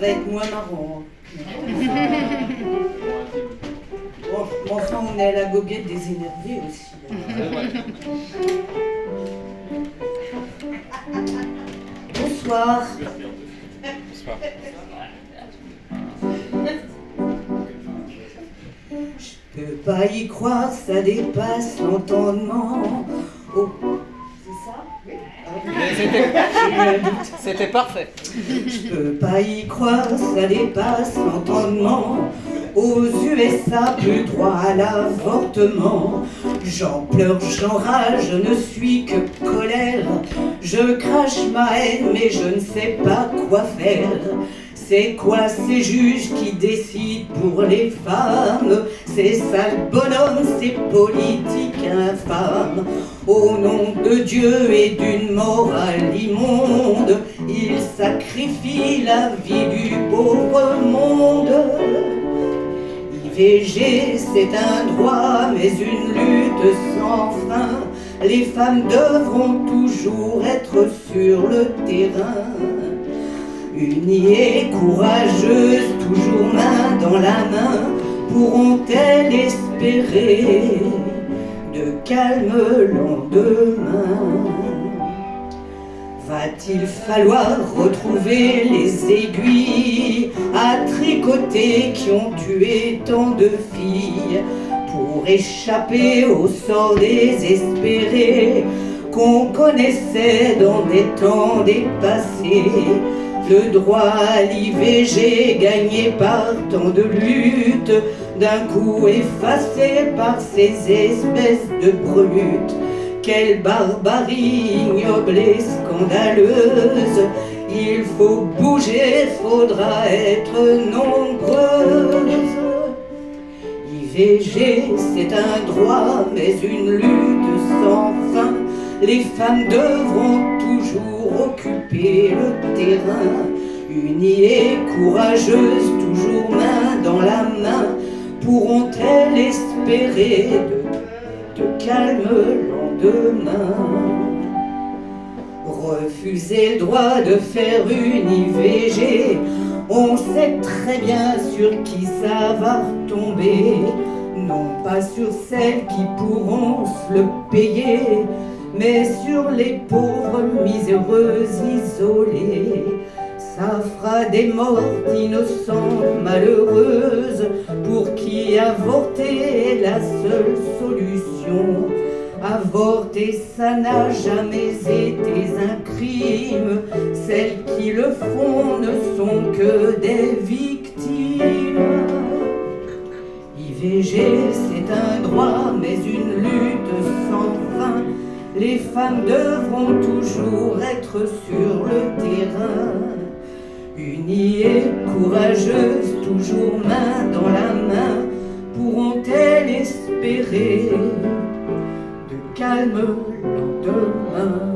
va être moins marrant. Bon, enfin, on est à la goguette des énervés aussi. Bonsoir. Bonsoir. Je peux pas y croire, ça dépasse l'entendement. Oh, c'est ça? C'était parfait. Je peux pas y croire, ça dépasse l'entendement. Aux USA, plus droit à l'avortement. J'en pleure, j'en rage, je ne suis que colère. Je crache ma haine, mais je ne sais pas quoi faire. C'est quoi ces juges qui décident pour les femmes? Ces sales bonhommes, ces politiques infâmes. Au nom de Dieu et d'une morale immonde, ils sacrifient la vie du pauvre monde. IVG, c'est un droit, mais une lutte sans fin. Les femmes devront toujours être sur le terrain. Unies et courageuses, toujours main dans la main, pourront-elles espérer de calmes lendemains? Va-t-il falloir retrouver les aiguilles à tricoter qui ont tué tant de filles pour échapper au sort désespéré qu'on connaissait dans des temps dépassés? Le droit à l'IVG gagné par tant de luttes, d'un coup effacé par ces espèces de brutes. Quelle barbarie ignoble et scandaleuse! Il faut bouger, faudra être nombreuse. IVG, c'est un droit, mais une lutte sans fin. Les femmes devront toujours occuper le terrain. Unies et courageuses, toujours main dans la main, pourront-elles espérer de calmes lendemains? Refuser le droit de faire une IVG, on sait très bien sur qui ça va retomber. Non pas sur celles qui pourront se le payer, mais sur les pauvres miséreuses isolées. Ça fera des morts innocentes malheureuses pour qui avorter est la seule solution. Avorter, ça n'a jamais été un crime. Celles qui le font ne sont que des victimes. IVG, c'est un droit, mais une lutte sans fin. Les femmes devront toujours être sur le terrain. Unies et courageuses, toujours main dans la main, pourront-elles espérer de calmes lendemains?